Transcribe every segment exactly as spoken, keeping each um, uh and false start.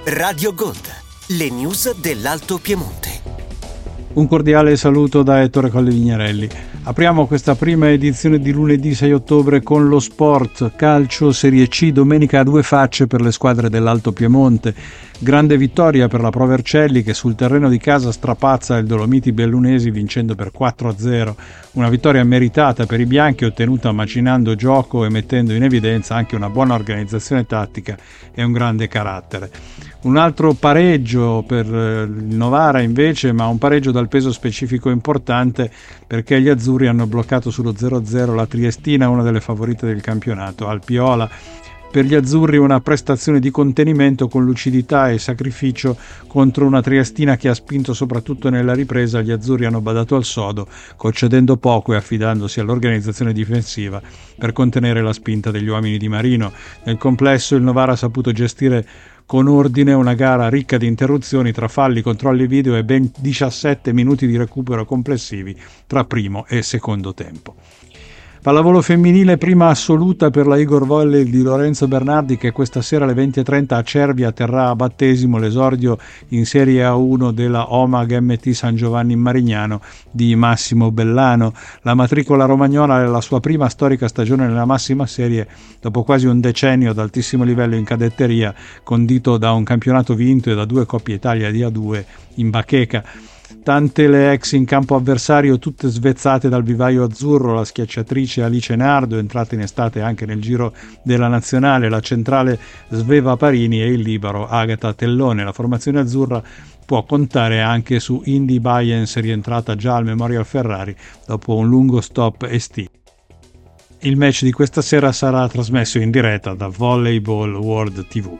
Radio Gold, le news dell'Alto Piemonte. Un cordiale saluto da Ettore Collevignarelli. Apriamo questa prima edizione di lunedì sei ottobre con lo sport. Calcio Serie C, domenica a due facce per le squadre dell'Alto Piemonte. Grande vittoria per la Pro Vercelli che sul terreno di casa strapazza il Dolomiti Bellunesi vincendo per quattro a zero. Una vittoria meritata per i bianchi, ottenuta macinando gioco e mettendo in evidenza anche una buona organizzazione tattica e un grande carattere. Un altro pareggio per il Novara invece, ma un pareggio dal peso specifico importante perché gli azzurri hanno bloccato sullo zero a zero la Triestina, una delle favorite del campionato, Alpiola. Per gli azzurri una prestazione di contenimento con lucidità e sacrificio contro una Triestina che ha spinto soprattutto nella ripresa. Gli azzurri hanno badato al sodo, concedendo poco e affidandosi all'organizzazione difensiva per contenere la spinta degli uomini di Marino. Nel complesso il Novara ha saputo gestire con ordine una gara ricca di interruzioni tra falli, controlli video e ben diciassette minuti di recupero complessivi tra primo e secondo tempo. Pallavolo femminile, prima assoluta per la Igor Volley di Lorenzo Bernardi, che questa sera alle venti e trenta a Cervia terrà a battesimo l'esordio in Serie A uno della Omag M T San Giovanni in Marignano di Massimo Bellano. La matricola romagnola è la sua prima storica stagione nella massima serie dopo quasi un decennio ad altissimo livello in cadetteria, condito da un campionato vinto e da due Coppe Italia di A due in bacheca. Tante le ex in campo avversario, tutte svezzate dal vivaio azzurro, la schiacciatrice Alice Nardo, entrata in estate anche nel giro della nazionale, la centrale Sveva Parini e il libero Agata Tellone. La formazione azzurra può contare anche su Indy Bayens, rientrata già al Memorial Ferrari dopo un lungo stop estivo. Il match di questa sera sarà trasmesso in diretta da Volleyball World tivù.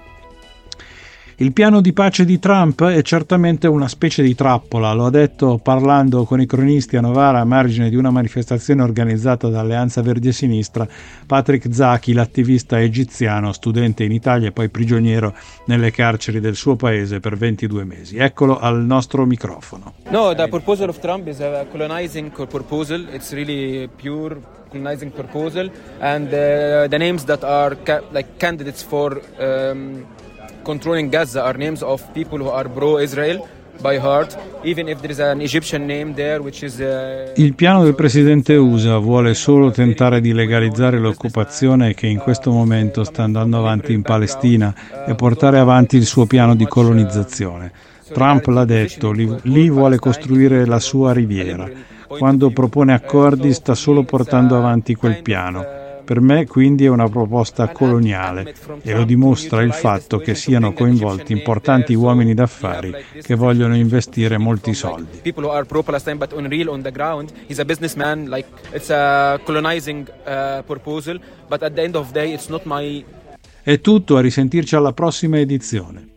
Il piano di pace di Trump è certamente una specie di trappola, lo ha detto parlando con i cronisti a Novara a margine di una manifestazione organizzata da Alleanza Verdi e Sinistra Patrick Zaki, l'attivista egiziano, studente in Italia e poi prigioniero nelle carceri del suo paese per ventidue mesi. Eccolo al nostro microfono. No, the proposal of Trump is a colonizing proposal. It's really pure colonizing proposal, and uh, the names that are ca- like candidates for um, controlling Gaza are names of people who are pro-Israel by heart, even if there is an Egyptian name there which is uh... Il piano del presidente U S A vuole solo tentare di legalizzare l'occupazione che in questo momento sta andando avanti in Palestina e portare avanti il suo piano di colonizzazione. Trump l'ha detto, lì, lì vuole costruire la sua riviera. Quando propone accordi sta solo portando avanti quel piano. Per me quindi è una proposta coloniale e lo dimostra il fatto che siano coinvolti importanti uomini d'affari che vogliono investire molti soldi. People who are pro-Palestine but on real on the ground, he's a businessman, like it's a colonizing uh, proposal, but at the end of the day it's not my... È tutto, a risentirci alla prossima edizione.